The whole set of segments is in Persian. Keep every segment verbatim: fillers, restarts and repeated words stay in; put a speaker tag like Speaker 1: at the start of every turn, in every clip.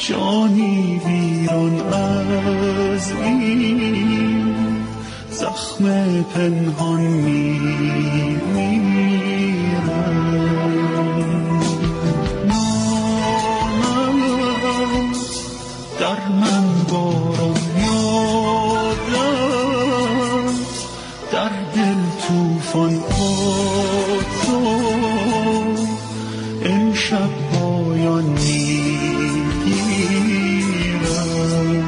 Speaker 1: جانی ویران از این زخم پنهان میمیرم. نامم در من باران یادم، در دل توفان ها تو امشب پایان میگیرم.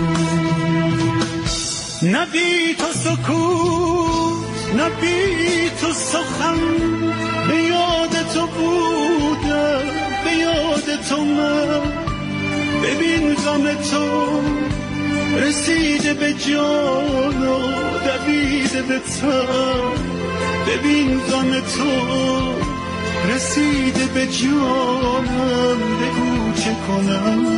Speaker 1: نبی تو سکوت، نبی تو سخن، به یاد تو بودم، به یاد تو من. ببین غم تو رسیده به جان و دویده به تن. ببین غم تو رسیده به جانم، بگو چه کنم.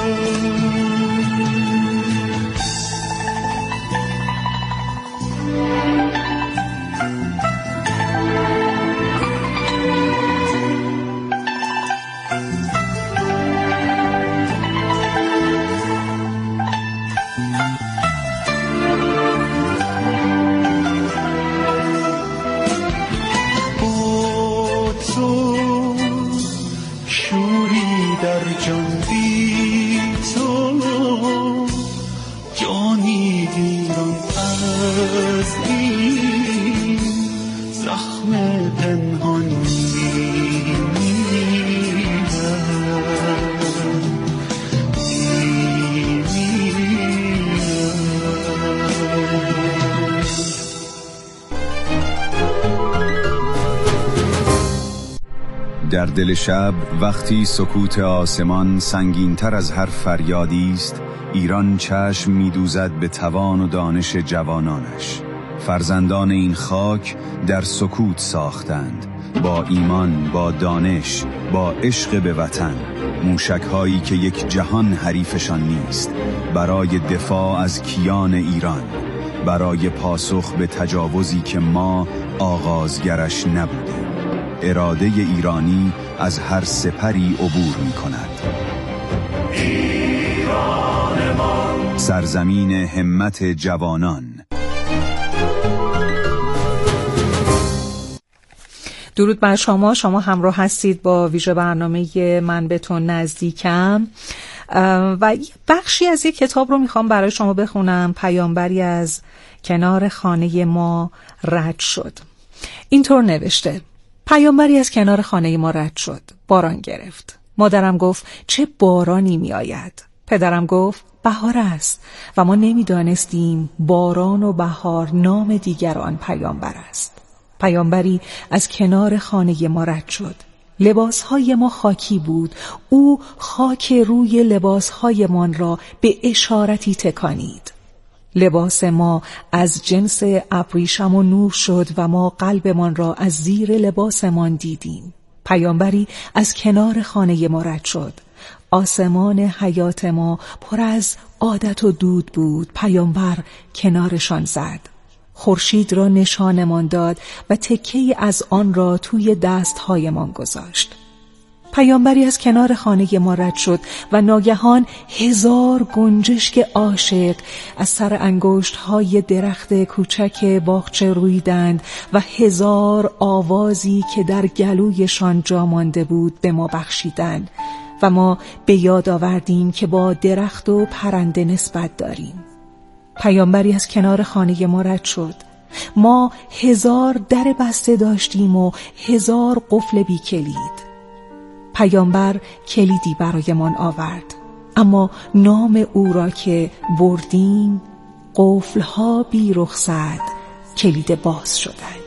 Speaker 2: در دل شب وقتی سکوت آسمان سنگین‌تر از هر فریادی است، ایران چشم می‌دوزد به توان و دانش جوانانش. فرزندان این خاک در سکوت ساختند، با ایمان، با دانش، با عشق به وطن، موشک‌هایی که یک جهان حریفشان نیست، برای دفاع از کیان ایران، برای پاسخ به تجاوزی که ما آغازگرش نبودیم. اراده ایرانی از هر سپری عبور می کند. ایران ما، سرزمین همت جوانان.
Speaker 3: درود بر شما. شما همراه هستید با ویژه برنامه من به تو نزدیکم و بخشی از یک کتاب رو میخوام برای شما بخونم. پیامبری از کنار خانه ما رد شد. اینطور نوشته: پیامبری از کنار خانه ما رد شد. باران گرفت. مادرم گفت چه بارانی می آید. پدرم گفت بهار است و ما نمیدانستیم باران و بهار نام دیگر آن پیامبر است. پیامبری از کنار خانه ما رد شد. لباسهای ما خاکی بود. او خاک روی لباسهایمان را به اشارتی تکانید. لباس ما از جنس ابریشم و نور شد و ما قلبمان را از زیر لباسمان دیدیم. پیامبری از کنار خانه ما رد شد. آسمان حیات ما پر از عادت و دود بود. پیامبر کنارشان زد. خورشید را نشانمان داد و تکه‌ای از آن را توی دستهایمان گذاشت. پیامبری از کنار خانه ما رد شد و ناگهان هزار گنجشک عاشق از سر انگشت‌های درخت کوچک باغچه رویدند و هزار آوازی که در گلویشان جا مانده بود به ما بخشیدند و ما به یاد آوردیم که با درخت و پرنده نسبت داریم. پیامبری از کنار خانه ما رد شد. ما هزار در بسته داشتیم و هزار قفل بی کلید. پیامبر کلیدی برایمان آورد، اما نام او را که بردیم قفلها بی رخصت کلید باز شدند.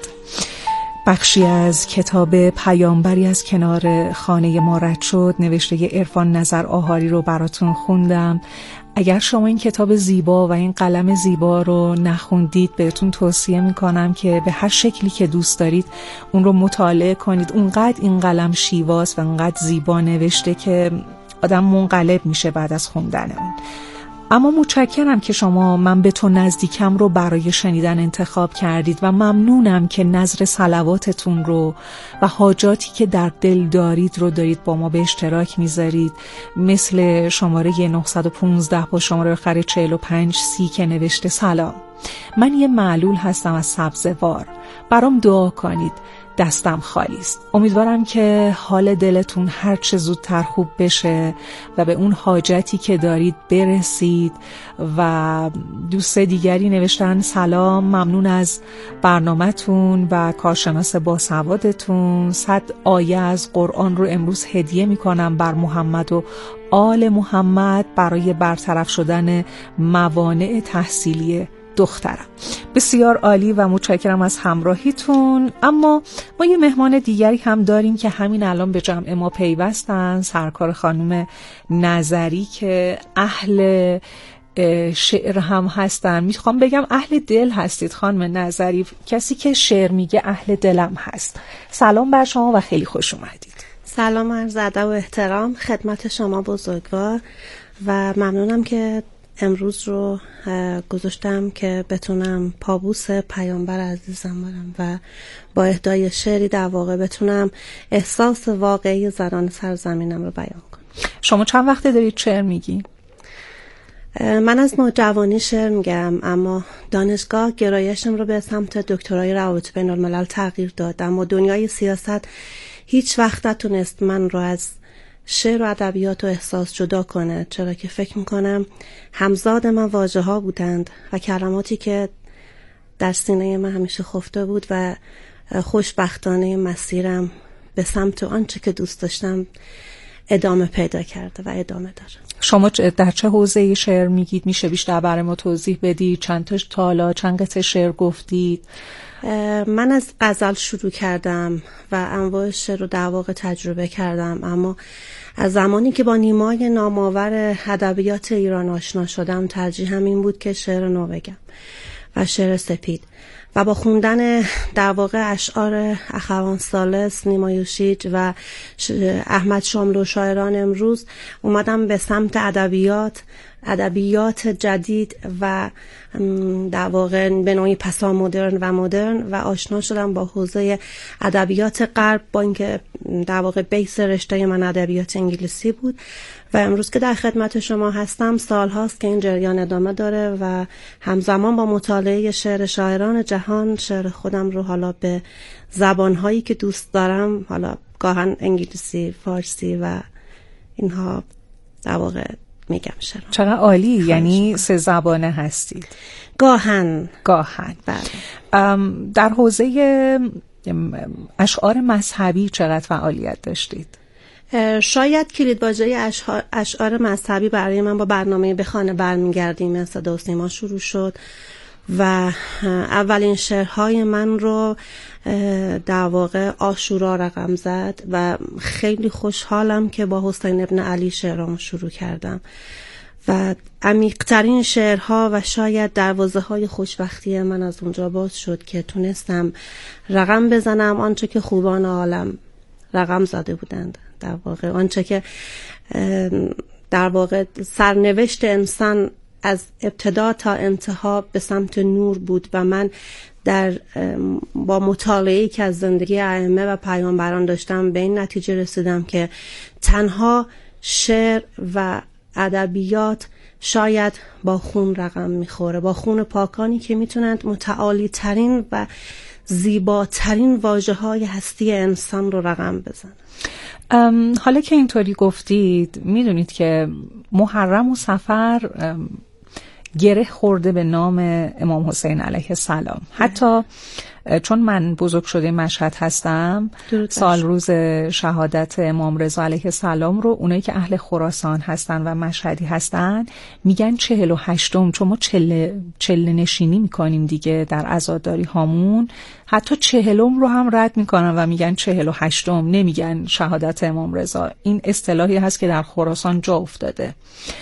Speaker 3: بخشی از کتاب پیامبری از کنار خانه ما رد شد نوشته عرفان نظر آهاری رو براتون خوندم. اگر شما این کتاب زیبا و این قلم زیبا رو نخوندید بهتون توصیه میکنم که به هر شکلی که دوست دارید اون رو مطالعه کنید. اونقدر این قلم شیواست و اونقدر زیبا نوشته که آدم منقلب میشه بعد از خوندن اون. اما متشکرم که شما من به تو نزدیکم رو برای شنیدن انتخاب کردید و ممنونم که نظر صلواتتون رو و حاجاتی که در دل دارید رو دارید با ما به اشتراک میذارید، مثل شماره نه یک پنج با شماره آخر چهل و پنج سی که نوشته سلام، من یه معلول هستم از سبزوار، برام دعا کنید، دستم خالی است. امیدوارم که حال دلتون هر چه زودتر خوب بشه و به اون حاجتی که دارید برسید. و دوست دیگری نوشتن سلام، ممنون از برنامه‌تون و کارشناس باسوادتون. صد آیه از قرآن رو امروز هدیه میکنم بر محمد و آل محمد برای برطرف شدن موانع تحصیلی دخترم. بسیار عالی و متشکرم از همراهیتون. اما ما یه مهمان دیگری هم داریم که همین الان به جمع ما پیوستن، سرکار خانم نظری که اهل شعر هم هستن. میخوام بگم اهل دل هستید خانم نظری، کسی که شعر میگه اهل دلم هست. سلام بر شما و خیلی خوش اومدید.
Speaker 4: سلام عرض ادب و احترام خدمت شما بزرگوار و ممنونم که امروز رو گذاشتم که بتونم پابوس پیامبر عزیزم برم و با اهدای شعری در واقع بتونم احساس واقعی زنان سرزمینم رو بیان کنم.
Speaker 3: شما چند وقته دارید شعر میگی؟
Speaker 4: من از نوجوانی شعر میگم، اما دانشگاه گرایشم رو به سمت دکترای روابط بین الملل تغییر داد، اما دنیای سیاست هیچ وقت نتونست من رو از شعر و ادبیات و احساس جدا کنه، چرا که فکر میکنم همزاد من واژه ها بودند و کلماتی که در سینه من همیشه خفته بود و خوشبختانه مسیرم به سمت آنچه که دوست داشتم ادامه پیدا کرده و ادامه داره.
Speaker 3: شما در چه حوزه شعر میگید؟ میشه بیشتر برای ما توضیح بدید؟ چند تا تالا چند قطعه شعر گفتید؟
Speaker 4: من از غزل شروع کردم و انواع شعر رو در واقع تجربه کردم، اما از زمانی که با نیمای نامآور ادبیات ایران آشنا شدم ترجیحم این بود که شعر نو بگم و شعر سپید و با خوندن در واقع اشعار اخوان ثالث، نیما یوشیج و احمد شاملو شاعران امروز اومدم به سمت ادبیات ادبیات جدید و در واقع به نوعی پسا مدرن و مدرن و آشنا شدم با حوزه ادبیات غرب، با اینکه در واقع بیس رشته من ادبیات انگلیسی بود و امروز که در خدمت شما هستم سال هاست که این جریان ادامه داره و همزمان با مطالعه شعر شاعران جهان شعر خودم رو حالا به زبانهایی که دوست دارم، حالا گاهن انگلیسی، فارسی و اینها در واقع میگم شعر.
Speaker 3: چقدر عالی، یعنی سه زبانه هستید؟
Speaker 4: گاهن
Speaker 3: گاهن
Speaker 4: بله.
Speaker 3: در حوزه اشعار مذهبی چقدر فعالیت داشتید؟
Speaker 4: شاید کلیدواژه اشعار, اشعار مذهبی برای من با برنامه به خانه برمیگردیم از صدا و سیما شروع شد و اولین شعرهای من رو در واقع عاشورا رقم زد و خیلی خوشحالم که با حسین ابن علی شعرام شروع کردم و عمیق‌ترین شعرها و شاید دروازه‌های خوشبختی من از اونجا باز شد که تونستم رقم بزنم آنچه که خوبان عالم رقم زده بودند، در واقع آنچه که در واقع سرنوشت انسان از ابتدا تا انتها به سمت نور بود و من در با مطالعه‌ای که از زندگی ائمه و پیامبران داشتم به این نتیجه رسیدم که تنها شعر و ادبیات شاید با خون رقم میخوره، با خون پاکانی که میتونند متعالی ترین و زیباترین واژه های هستی انسان رو رقم بزنن.
Speaker 3: حالا که اینطوری گفتید، میدونید که محرم و صفر گره خورده به نام امام حسین علیه السلام. حتی چون من بزرگ شده مشهد هستم، سال روز شهادت امام رضا علیه السلام رو اونایی که اهل خراسان هستن و مشهدی هستن میگن چهل و هشتم، چون ما چله, چله نشینی میکنیم دیگه در عزاداری هامون، حتی چهلم رو هم رد میکنن و میگن چهل و هشتم، نمیگن شهادت امام رضا. این اصطلاحی هست که در خراسان جا افتاده.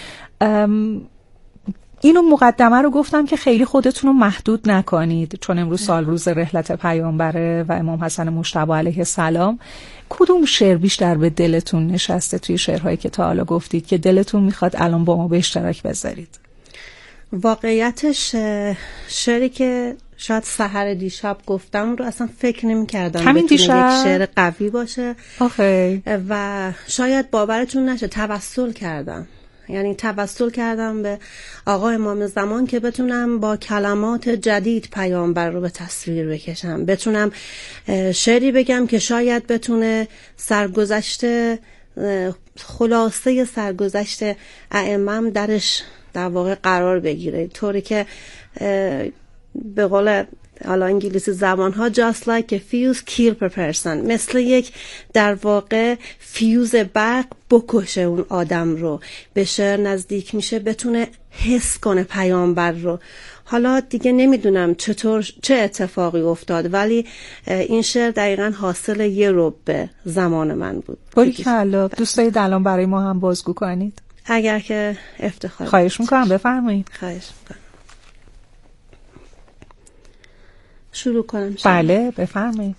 Speaker 3: اینو مقدمه رو گفتم که خیلی خودتون رو محدود نکنید، چون امروز سال روز رحلت پیامبره و امام حسن مجتبی علیه السلام. کدوم شعر بیشتر به دلتون نشسته توی شعرهایی که تا حالا گفتید که دلتون میخواد الان با ما به اشتراک بذارید؟
Speaker 4: واقعیتش شعری که شاید سحر دیشب گفتم رو اصلا فکر نمی کردم
Speaker 3: همین
Speaker 4: بتونه
Speaker 3: دیشب؟
Speaker 4: یک شعر قوی باشه.
Speaker 3: آخه
Speaker 4: و شاید باورتون نشه توسل کردم، یعنی توسل کردم به آقا امام زمان که بتونم با کلمات جدید پیامبر رو به تصویر بکشم، بتونم شعری بگم که شاید بتونه سرگذشت خلاصه سرگذشت ائمه درش در واقع قرار بگیره، طوری که به قول حالا انگلیسی زبان ها just like a fuse kill per person، مثل یک در واقع فیوز برق بکشه اون آدم رو، به شعر نزدیک میشه، بتونه حس کنه پیامبر رو. حالا دیگه نمیدونم چطور چه اتفاقی افتاد، ولی این شعر دقیقاً حاصل یه ربع زمان من بود.
Speaker 3: باریکلا. دوست دارید الان برای ما هم بازگو کنید؟
Speaker 4: اگر که افتخار
Speaker 3: خواهش میکنم بفرمایید.
Speaker 4: خواهش میکنم. شروع کنم؟
Speaker 3: بله بفرمایید.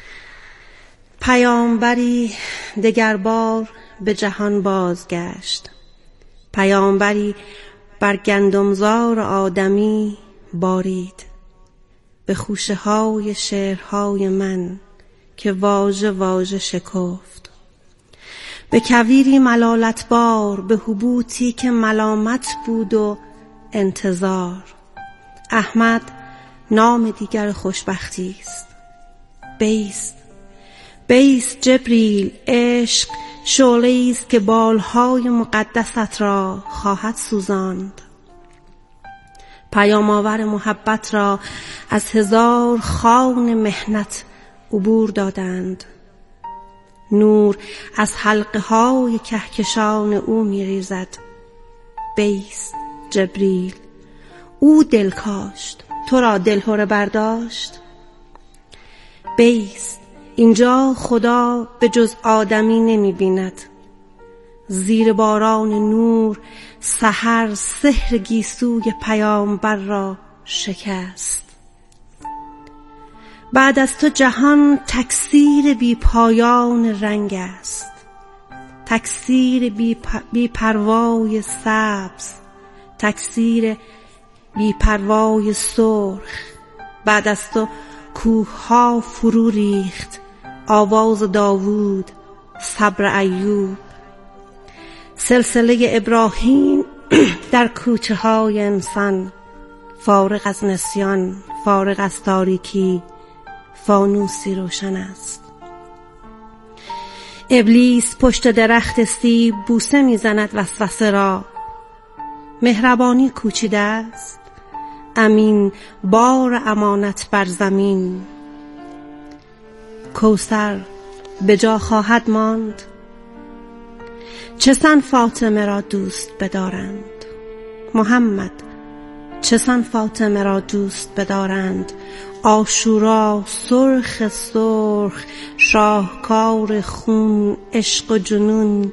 Speaker 4: پیامبری دگر بار به جهان بازگشت، پیامبری بر گندمزار آدمی بارید، به خوشه های شعرهای من که واژه واژه شکفت، به کویری ملالت بار، به حبوطی که ملامت بود و انتظار. احمد نام دیگر خوشبختی است. بیست بیست جبریل، عشق شعله‌ای است که بالهای مقدست را خواهد سوزاند. پیام آور محبت را از هزار خوان محنت عبور دادند. نور از حلقه های کهکشان او می‌ریزد. بیست جبریل، او دل کاشت، تو را دلهره برداشت. بیست، اینجا خدا به جز آدمی نمی بیند. زیر باران نور سحر سحر گیسوی پیامبر را شکست. بعد از تو جهان تکثیر بی پایان رنگ است، تکثیر بی, پ... بی پروای سبز، تکثیر بی پروای سرخ. بعد از تو کوه ها فرو ریخت، آواز داوود، صبر ایوب. سلسله ابراهیم در کوچه های انسان، فارغ از نسیان، فارغ از تاریکی، فانوسی روشن است. ابلیس پشت درخت سیب بوسه میزند وسوسه را، مهربانی کوچیده است، امین بار امانت بر زمین. کوثر به جا خواهد ماند، چه سن فاطمه را دوست بدارند. محمد چه سن فاطمه را دوست بدارند. عاشورا سرخ سرخ، شاهکار خون، عشق و جنون.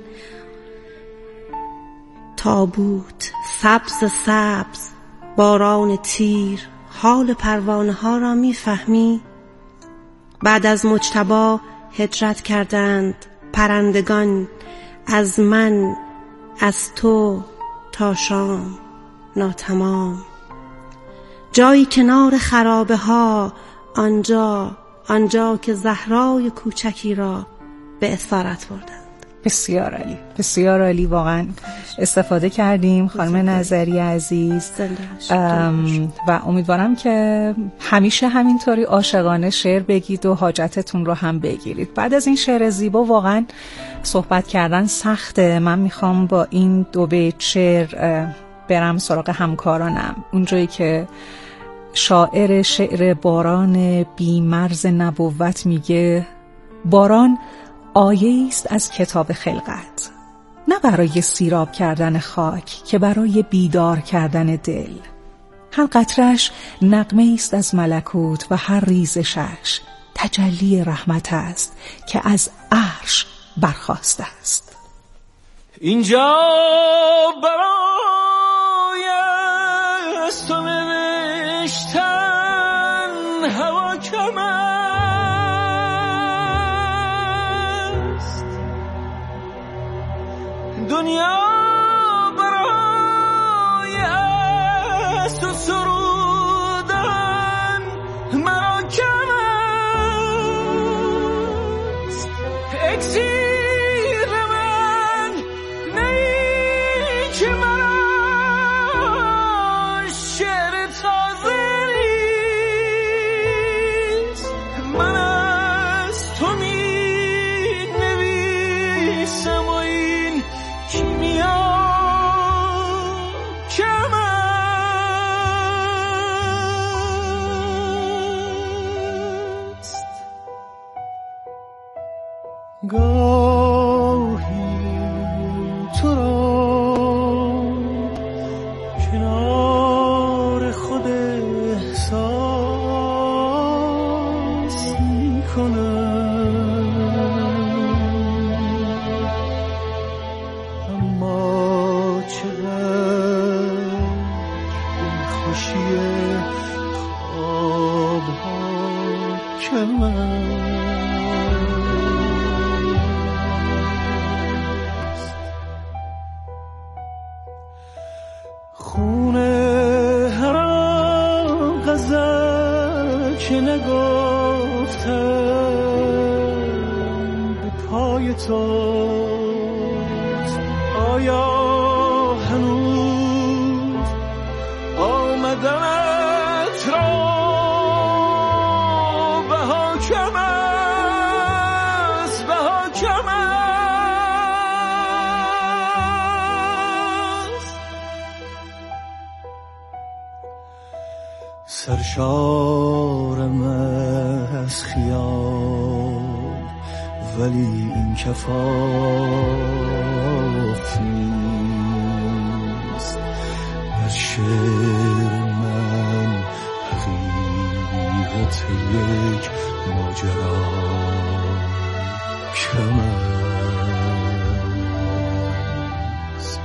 Speaker 4: تابوت سبز سبز، باران تیر، حال پروانه ها را می فهمی؟ بعد از مجتبی هجرت کردند پرندگان، از من از تو تا شام ناتمام. جایی کنار خرابه ها، آنجا آنجا که زهرای کوچکی را به اسارت بردند.
Speaker 3: بسیار عالی، بسیار عالی. واقعا استفاده کردیم خانم نظری عزیز و امیدوارم که همیشه همینطوری عاشقانه شعر بگید و حاجتتون رو هم بگیرید. بعد از این شعر زیبا واقعا صحبت کردن سخته. من میخوام با این دو بیت شعر برم سراغ همکارانم. اونجایی که شاعر شعر باران بیمرز نبوت میگه باران آیه است از کتاب خلقت، نه برای سیراب کردن خاک که برای بیدار کردن دل. هر قطرش نغمه است از ملکوت و هر ریزشش تجلی رحمت است که از عرش برخاسته است.
Speaker 1: اینجا برای از تو نوشتن هوا کم است، دنیا برای کم است. خون هر آن غزل که نگفتم به پای توست، آیا هنوز آمدنت را بها کم است، بها کم است. سرشارم از خیال ولی این کفاف نیست. در شعر من حقیقت یک ماجرا کم است.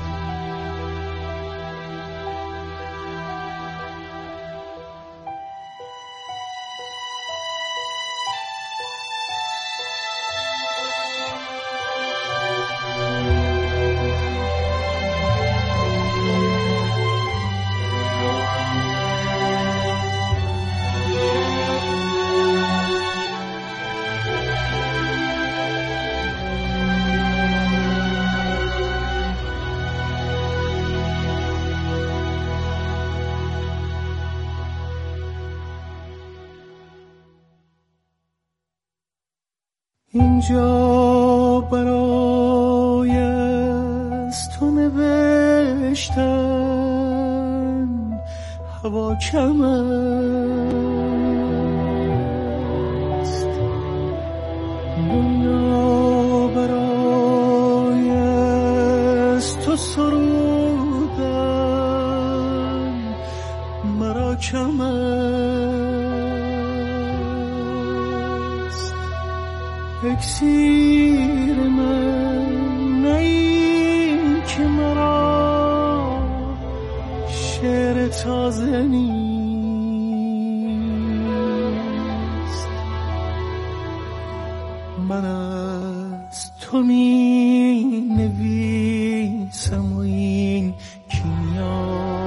Speaker 1: اینجا برای از تو نوشتن هوا کم است. دنیا برای از تو سرودن مرا کم است. اکسیر من نی که مرا شعر تازه نیست. من از تو می نویسم و این کیمیا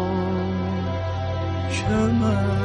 Speaker 1: کم است.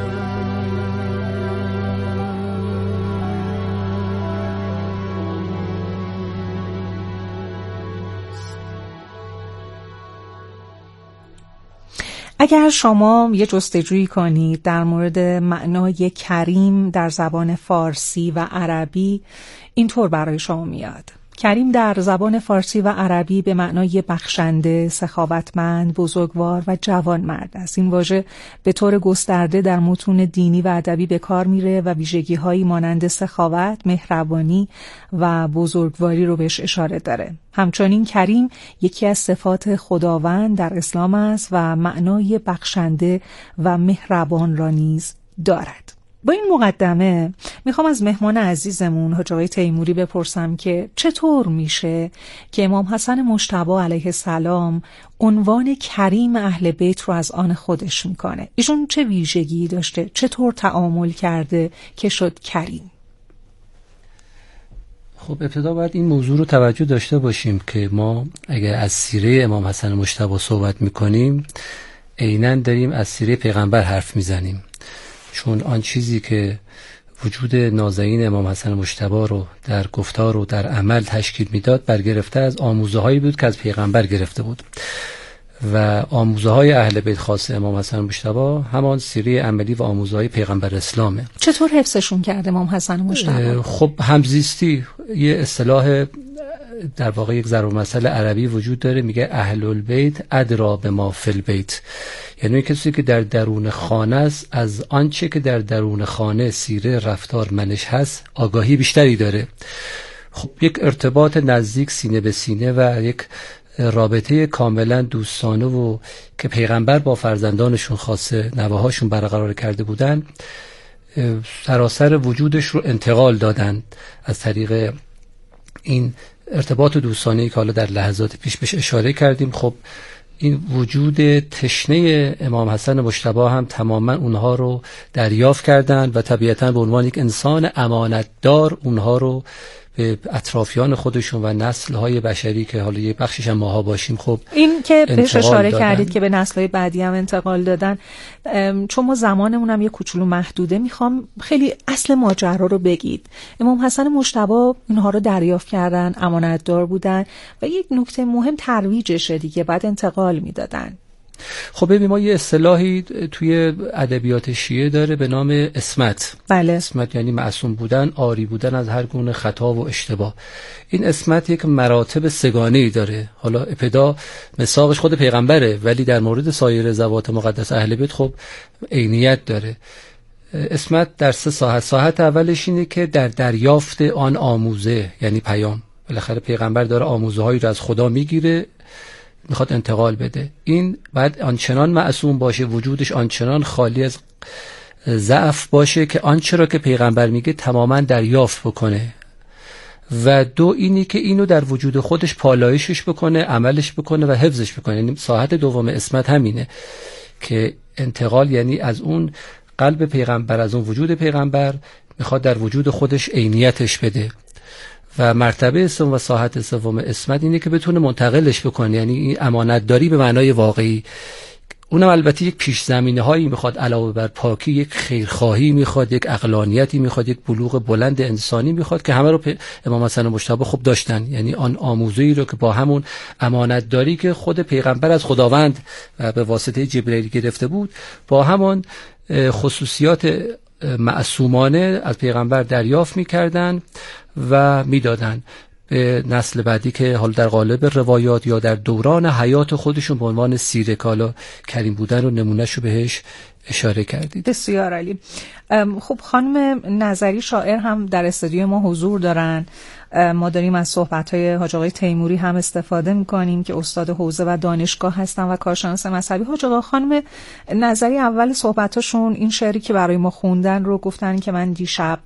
Speaker 3: اگر شما یه جستجویی کنید در مورد معنای کریم در زبان فارسی و عربی، اینطور برای شما میاد: کریم در زبان فارسی و عربی به معنای بخشنده، سخاوتمند، بزرگوار و جوانمرد است. این واژه به طور گسترده در متون دینی و ادبی به کار میره و ویژگی‌هایی مانند سخاوت، مهربانی و بزرگواری رو بهش اشاره داره. همچنین کریم یکی از صفات خداوند در اسلام است و معنای بخشنده و مهربان را نیز دارد. با این مقدمه میخوام از مهمان عزیزمون حاج آقای تیموری بپرسم که چطور میشه که امام حسن مجتبی علیه السلام عنوان کریم اهل بیت رو از آن خودش میکنه؟ ایشون چه ویژگی داشته؟ چطور تعامل کرده که شد کریم؟
Speaker 5: خب ابتدا باید این موضوع رو توجه داشته باشیم که ما اگر از سیره امام حسن مجتبی صحبت میکنیم عیناً داریم از سیره پیغمبر حرف میزنیم، چون آن چیزی که وجود نازنین امام حسن مجتبی رو در گفتار و در عمل تشکیل میداد برگرفته از آموزه هایی بود که از پیغمبر گرفته بود و آموزه های اهل بیت خاص امام حسن مجتبی همان سیره عملی و آموزه های پیغمبر اسلامه.
Speaker 3: چطور حفظشون کرده امام حسن مجتبی؟
Speaker 5: خب همزیستی، یه اصطلاح در واقع یک ضرب المثل عربی وجود داره، میگه اهل البیت ادرا به ما فی البیت، یعنی کسی که در درون خانه است از آنچه که در درون خانه سیره رفتار منش هست آگاهی بیشتری داره. خب یک ارتباط نزدیک سینه به سینه و یک رابطه کاملا دوستانه و که پیغمبر با فرزندانشون خاصه نوه‌هاشون برقرار کرده بودن سراسر وجودش رو انتقال دادن از طریق این ارتباط دوستانه‌ای که حالا در لحظات پیش بهش اشاره کردیم. خب این وجود تشنه امام حسن مجتبی هم تماما اونها رو دریافت کردن و طبیعتا به عنوان یک انسان امانتدار اونها رو به اطرافیان خودشون و نسل‌های بشری که حالا یه بخشش هم ماها باشیم خب
Speaker 3: این که بهش اشاره
Speaker 5: دادن.
Speaker 3: کردید که به نسل‌های بعدی هم انتقال دادن، چون ما زمانمون هم یه کوچولو محدوده، میخوام خیلی اصل ماجرا رو بگید. امام حسن مجتبی اینها رو دریافت کردن، امانتدار بودن و یک نکته مهم ترویجشه دیگه، بعد انتقال میدادن.
Speaker 5: خب ببین ما یه اصطلاحی توی ادبیات شیعه داره به نام عصمت.
Speaker 3: بله.
Speaker 5: عصمت یعنی معصوم بودن، عاری بودن از هر گونه خطا و اشتباه. این عصمت یک مراتب سگانه‌ای داره. حالا ابتدا مساقش خود پیغمبره، ولی در مورد سایر ذوات مقدس اهل بیت خب عینیت داره. عصمت در سه ساحت. ساحت اولش اینه که در دریافت آن آموزه، یعنی پیام. بالاخره پیغمبر داره آموزه هایی رو از خدا میگیره، میخواد انتقال بده. این بعد آنچنان معصوم باشه، وجودش آنچنان خالی از ضعف باشه که آنچه را که پیغمبر میگه تماما دریافت بکنه. و دو اینی که اینو در وجود خودش پالایشش بکنه، عملش بکنه و حفظش بکنه. یعنی ساحت دوم عصمت همینه که انتقال، یعنی از اون قلب پیغمبر، از اون وجود پیغمبر میخواد در وجود خودش عینیتش بده. و مرتبه سوم و ساحت سوم عصمت اینه که بتونه منتقلش بکنه، یعنی این امانتداری به معنای واقعی. اونم البته یک پیش زمینه هایی میخواد، علاوه بر پاکی یک خیرخواهی میخواد، یک عقلانیتی میخواد، یک بلوغ بلند انسانی میخواد که همه رو امام حسن مجتبی خوب داشتن. یعنی آن آموزه‌ای رو که با همون امانتداری که خود پیغمبر از خداوند به واسطه جبرئیل گرفته بود، با همون خصوصیات معصومانه از پیغمبر دریافت میکردن و میدادن به نسل بعدی که حالا در قالب روایات یا در دوران حیات خودشون به عنوان سیره کالا کریم بودن و نمونهش رو بهش اشاره کردید.
Speaker 3: بسیار عالی. خب خانم نظری شاعر هم در استودیو ما حضور دارن. ما داریم از صحبت‌های حاج آقای تیموری هم استفاده می‌کنیم که استاد حوزه و دانشگاه هستن و کارشناس مذهبی. حاج آقا خانم نظری اول صحبتاشون این شعری که برای ما خوندن رو گفتن که من دیشب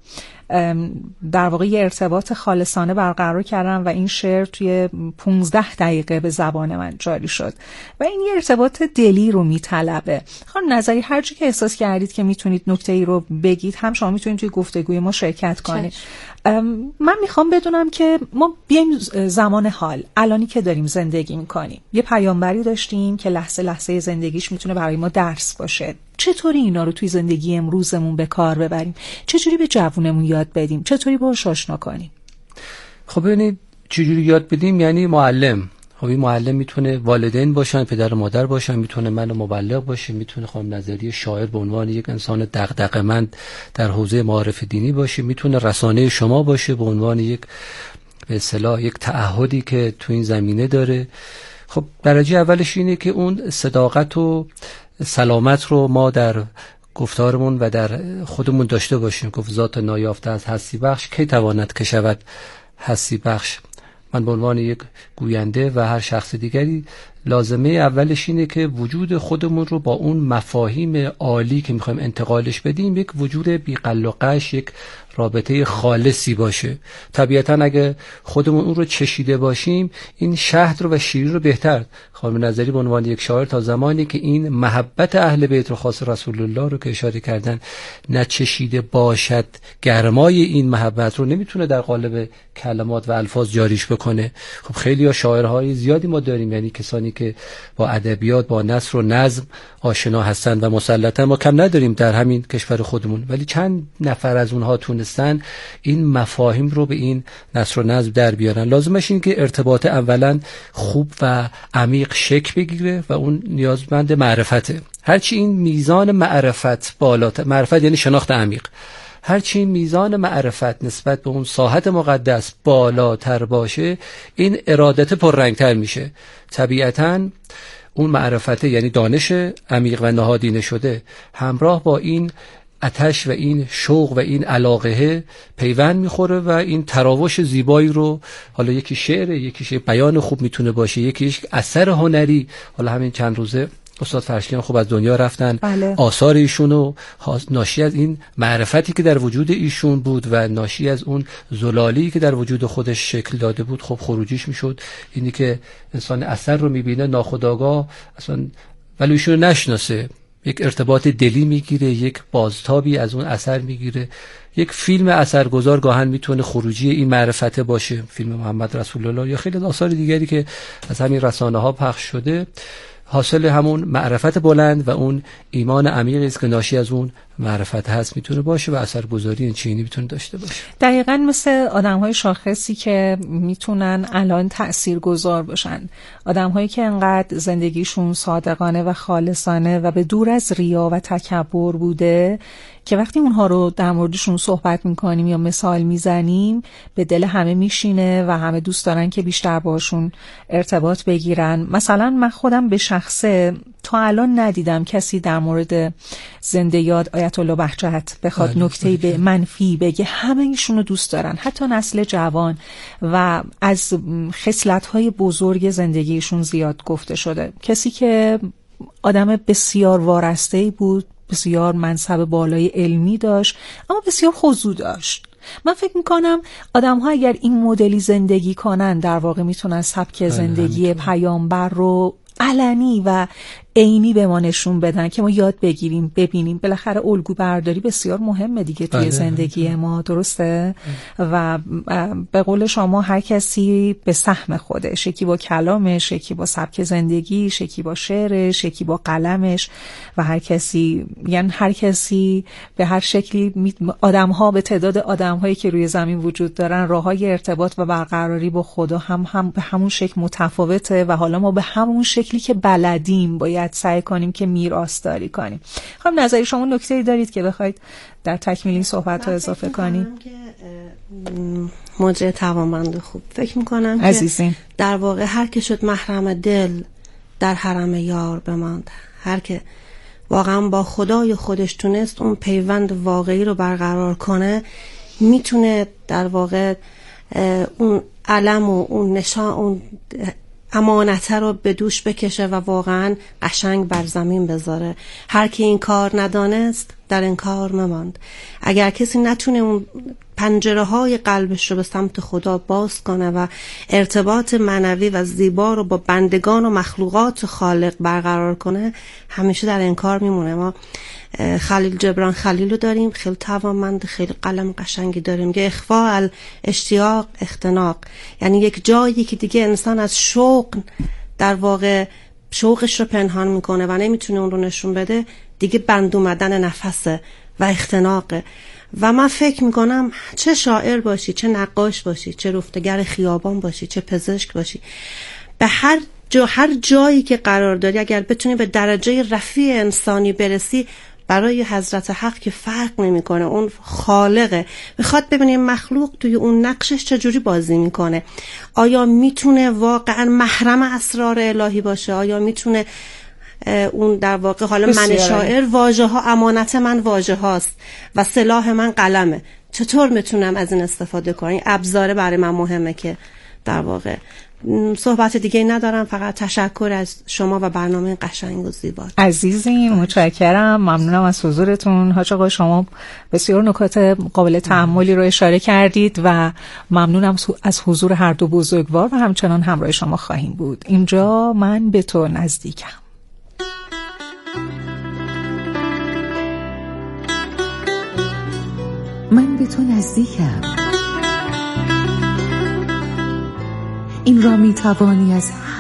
Speaker 3: در واقع یه ارتباط خالصانه برقرار کردم و این شعر توی پونزده دقیقه به زبان من جاری شد و این یه ارتباط دلی رو میطلبه. خانم نظری هر چی که احساس کردید که میتونید نکته ای رو بگید، هم شما میتونید توی گفتگوی ما شرکت کنید. من میخوام بدونم که ما بیایم زمان حال، الانی که داریم زندگی میکنیم، یه پیامبری داشتیم که لحظه لحظه زندگیش میتونه برای ما درس باشه. چطوری اینا رو توی زندگی امروزمون به کار ببریم؟ چطوری به جوونمون یاد بدیم؟ چطوری باهاش آشنا کنیم؟
Speaker 5: خب ببینید چجوری یاد بدیم، یعنی معلم. خب این معلم میتونه والدین باشن، پدر و مادر باشن، میتونه من مبلغ باشه، میتونه خانم نظری شاعر به عنوان یک انسان دغدغه‌مند در حوزه معارف دینی باشه، میتونه رسانه شما باشه به عنوان یک به اصطلاح یک تعهدی که تو این زمینه داره. خب درجه اولش اینه که اون صداقت و سلامت رو ما در گفتارمون و در خودمون داشته باشیم. گفت ذات نایافته از هستی بخش کی تواند که شود هستی بخش. من به عنوان یک گوینده و هر شخص دیگری لازمه اولش اینه که وجود خودمون رو با اون مفاهیم عالی که میخوایم انتقالش بدیم، یک وجود بی‌قل و قش، یک رابطه خالصی باشه. طبیعتا اگه خودمون اون رو چشیده باشیم، این شهد رو و شیرین رو بهتر. خانم نظری به عنوان یک شاعر تا زمانی که این محبت اهل بیت رو، خاص رسول الله رو که اشاره کردن، نچشیده باشد، گرمای این محبت رو نمیتونه در قالب کلمات و الفاظ جاریش بکنه. خب خیلی ها شاعرهای زیادی ما داریم، یعنی کسانی که با ادبیات، با نثر و نظم آشنا هستند و مسلطا ما کم نداریم در همین کشور خودمون، ولی چند نفر از اونها تونستن این مفاهیم رو به این نثر و نظم در بیارن. لازمش این که ارتباط اولا خوب و عمیق شکل بگیره و اون نیازمند معرفته. هرچی این میزان معرفت بالاتر، معرفت یعنی شناخت عمیق، هرچی میزان معرفت نسبت به اون ساحت مقدس بالاتر باشه، این ارادت پررنگتر میشه. طبیعتاً اون معرفت یعنی دانش عمیق و نهادینه شده همراه با این آتش و این شوق و این علاقه پیوند میخوره و این تراوش زیبایی رو، حالا یکی شعر، یکی بیان خوب میتونه باشه، یکی اثر هنری. حالا همین چند روزه استاد فرشلیان خب از دنیا رفتن.
Speaker 3: بله.
Speaker 5: آثار ایشونو ناشی از این معرفتی که در وجود ایشون بود و ناشی از اون زلالی که در وجود خودش شکل داده بود، خب خروجیش میشد اینی که انسان اثر رو میبینه ناخودآگاه اصلا ولی ایشون رو نشناسه، یک ارتباط دلی میگیره، یک بازتابی از اون اثر میگیره. یک فیلم اثرگذار گاهن میتونه خروجی این معرفته باشه، فیلم محمد رسول الله یا خیلی آثار دیگری که از همین رسانه ها پخش شده، حاصل همون معرفت بلند و اون ایمان عمیقی است که ناشی از اون معرفت هست میتونه باشه و اثرگذاری این چینی میتونه داشته باشه.
Speaker 3: دقیقاً مثل آدم‌های شاخصی که میتونن الان تاثیرگذار باشن، آدم‌هایی که انقدر زندگیشون صادقانه و خالصانه و به دور از ریا و تکبر بوده که وقتی اونها رو در موردشون صحبت میکنیم یا مثال میزنیم به دل همه میشینه و همه دوست دارن که بیشتر باشون ارتباط بگیرن. مثلا من خودم به شخصه تا الان ندیدم کسی در مورد زنده یاد آیت الله بهجت بخواد نکته به منفی بگه. همه ایشون رو دوست دارن، حتی نسل جوان، و از خصلت‌های بزرگ زندگیشون زیاد گفته شده. کسی که آدم بسیار وارسته‌ای بود، بسیار منصب بالای علمی داشت، اما بسیار خضوع داشت. من فکر میکنم آدم ها اگر این مدلی زندگی کنن در واقع میتونن سبک زندگی پیامبر رو علنی و عینی به ما نشون بدن که ما یاد بگیریم، ببینیم. بالاخره الگو برداری بسیار مهمه دیگه توی زندگی ما، درسته؟ و به قول شما هر کسی به سهم خودش، یکی با کلامش، یکی با سبک زندگیش، یکی با شعرش، یکی با قلمش، و هر کسی، یعنی هر کسی به هر شکلی، آدم ها به تعداد آدم هایی که روی زمین وجود دارن راههای ارتباط و برقراری با خدا هم هم به همون شکل متفاوته و حالا ما به همون شکلی که بلدیم باید سعی کنیم که میراث‌داری کنیم. خب نظری شما نکته‌ای دارید که بخواید در تکمیل این صحبت ها اضافه کنید؟
Speaker 4: موجه توانمند خوب فکر میکنم
Speaker 3: عزیزین
Speaker 4: که در واقع هر که شد محرم دل در حرم یار بماند. هر که واقعا با خدای خودش تونست اون پیوند واقعی رو برقرار کنه، میتونه در واقع اون علم و اون نشان، اون امانته رو به دوش بکشه و واقعا قشنگ بر زمین بذاره. هر کی این کار ندانست در این کار مماند. اگر کسی نتونه اون پنجره های قلبش رو به سمت خدا باز کنه و ارتباط معنوی و زیبا رو با بندگان و مخلوقات خالق برقرار کنه، همیشه در این کار میمونه. ما خلیل جبران خلیل رو داریم، خیلی توانمند، خیلی قلم قشنگی داریم که اخفاء اشتیاق اختناق، یعنی یک جایی که دیگه انسان از شوق در واقع شوقش رو پنهان میکنه و نمیتونه اون رو نشون بده، دیگه بند اومدن نفسه و اختناقه. و من فکر میکنم چه شاعر باشی، چه نقاش باشی، چه رفتگر خیابان باشی، چه پزشک باشی، به هر جا هر جایی که قرار داری اگر بتونی به درجه رفیع انسانی برسی، برای حضرت حق که فرق نمیکنه، اون خالقه. میخواد ببینیم مخلوق توی اون نقشش چجوری بازی میکنه. آیا میتونه واقعا محرم اسرار الهی باشه؟ آیا میتونه اون در واقع حالا من شاعر، واژه ها امانت من واژه هاست و سلاح من قلمه، چطور میتونم از این استفاده کنم؟ ابزار برای من مهمه که در واقع صحبت دیگه ندارم، فقط تشکر از شما و برنامه قشنگ و زیبا.
Speaker 3: عزیزین متشکرم، ممنونم از حضورتون. حاج آقا شما بسیار نکات قابل تأملی رو اشاره کردید و ممنونم از حضور هر دو بزرگوار و همچنان همراه شما خواهیم بود. اینجا من به تو نزدیکم.
Speaker 6: من به تو نزدیکم. این را می توانی از